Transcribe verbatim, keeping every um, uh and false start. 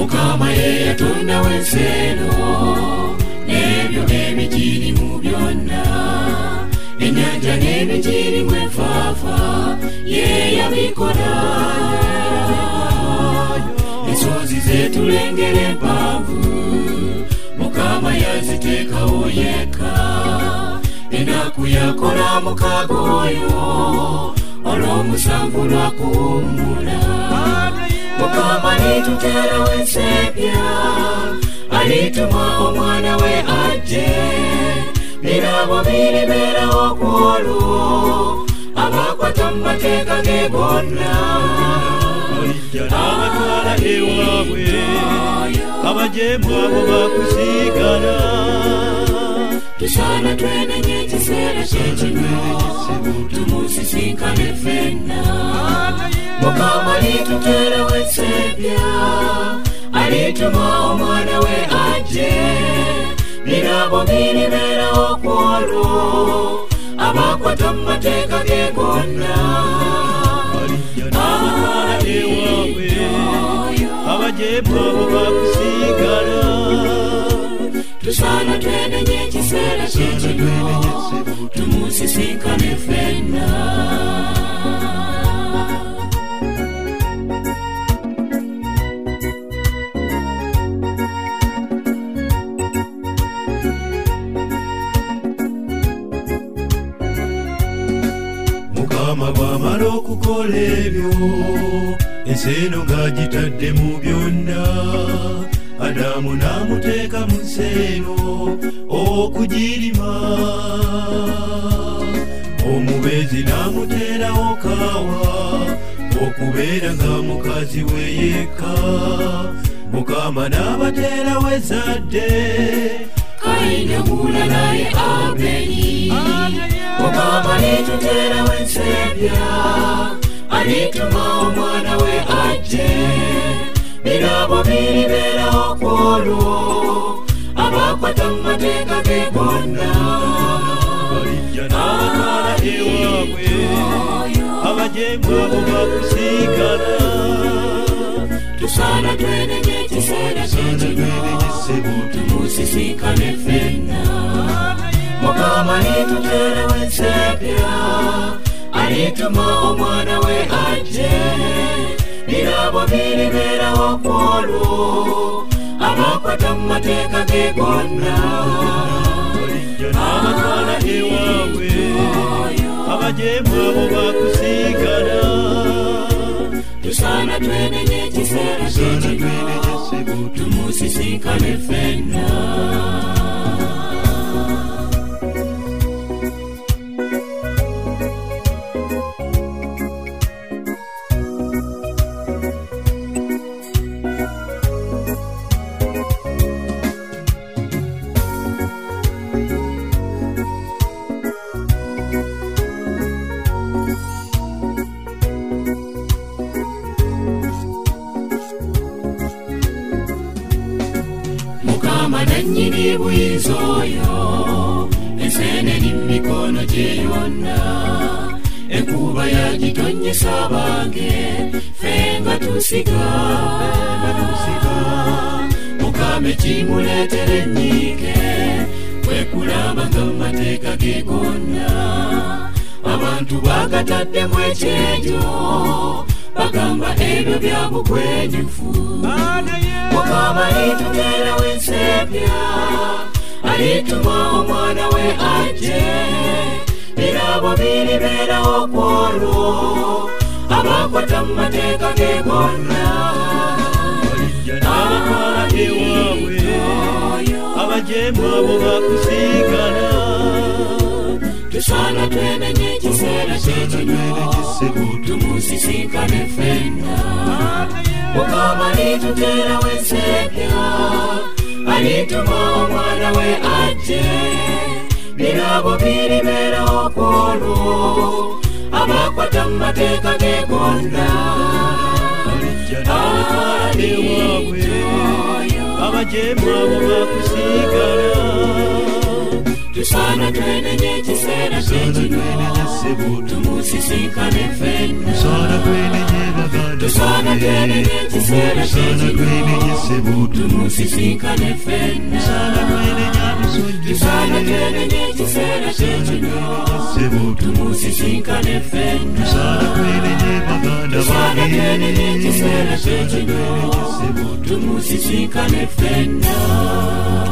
Mukama ye yatonda w'enseno n'ebyo ebigirimu byonna, ennyanja n'ebigirimu enfaafa ye yabikola. Ensozi zetulengera empanvu Mukama yaziteekawo yekka, ennaku yakola mukaaga oyo olw'omusanvu lwakuwummula. Mukama alituteera w'ensepya, alituma omwana we ajje, birabo biribeerawo kwolwo abakwata mu mateeka ge gonna. Abatwala ewaabwe abajeemu abo bakusigala. Tusaana twenenye ekiseera kyekino tumusisinkane ffenna. Mukama alituteera w'ensepya, alituma omwana we ajje, birabo biribeerawo kwolwo abakwata mu mateeka ge gonna. Abatwala ewaabwe abajeemu abo bakusigala. Tusaana twenenye ekiseera kyekino tumusisinkane ffenna. Mukama bw'amala okukola ebyo, enseno ng'agitadde mu byonna, Adamu n'amuteeka mu nseno okugirima. Omubeezi n'amuteerawo Kaawa okubeera nga mukazi we yekka. Mukama n'abateerawo ezzadde, Kayini Bula naye Aberi. Mukama alituteera w'ensepya, alituma omwana we ajje, birabo biribeerawo kwolwo abakwata mu mateeka ge gonna. Abatwala ewaabwe abajeemu abo bakusigala. Tusaana twenenye ekiseera kyekino tumusisinkane ffenna. Mukama alituteera w'ensepya, alituma omwana we ajje, birabo biribeerawo kwolwo abakwata mu mateeka ge gonna. Abatwala ewaabwe abajeemu abo bakusigala. Tusaana twenenye ekiseera kyekino tumusisinkane ffenna. Mukama nannyini buyinza oyo, enseenene mu mikono gye yonna, enkuba yagitonnyesa abange ffe nga tusiga. Mukama ekimuleetera ennyiike kwe kulaba nga mu mateeka ge gonna abantu bagataddemu ekyejo, bagamba ebyo bya bugwenyufu. Mukama alituteera w'ensepya, alituma omwana we ajje, birabo biribeerawo kwolwo abakwata mu mateeka ge gonna. Abatwala ewaabwe abajeemu abo bakusigala. Tusaana twenenye ekiseera kyekino tumusisinkane ffenna. Mukama alituteera w'ensepya, alituma omwana we ajje, birabo biribeerawo kwolwo abakwata mu mateeka ge gonna. Abatwala ewaabwe abajeemu abo bakusigala. Tusaana twenenye ekiseera kyekino tumusisinkane ffenna. Tusaana twenenye ekiseera kyekino tumusisinkane ffenna tusaana twenenye ekiseera kyekino tumusisinkane ffenna tusaana twenenye ekiseera kyekino tumusisinkane ffenna